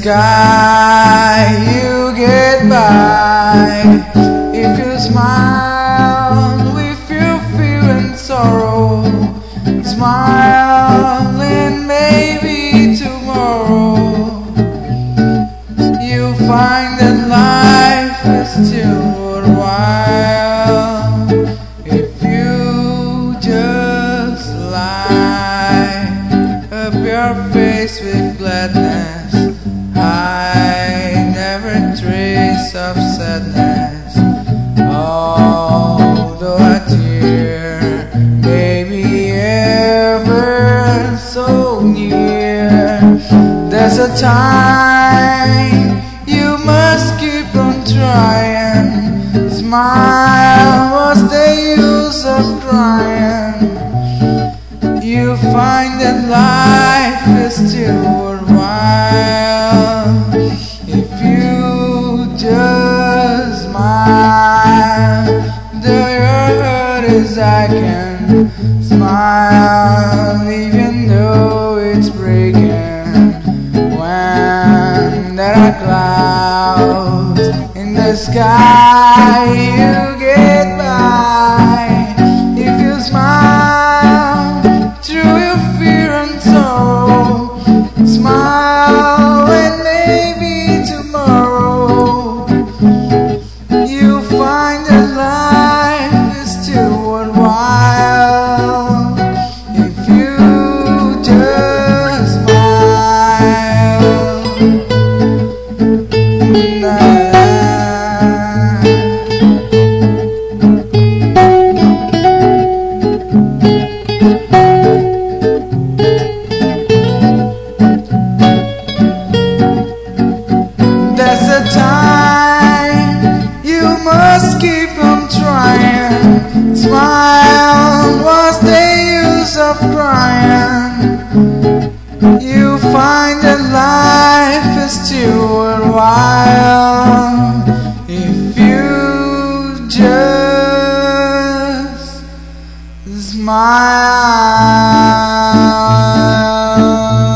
sky you get by. If you smile with your fear and sorrow, smile and maybe tomorrow you'll find that life is still worthwhile. If you just light up your face with gladness, hide every trace of sadness. Although a tear may be ever so near, there's a time you must keep on trying. Smile, what's the use of crying? You find that life is still worthwhile if you just smile. Though your heart is aching, smile even though it's breaking. When there are clouds in the sky, you get by. If you smile through your fear and sorrow, smile and maybe tomorrow you'll find that life is still worthwhile if you just smile. There's a time you must keep on trying. Smile, what's the use of crying? You find that life is still worthwhile if you just smile.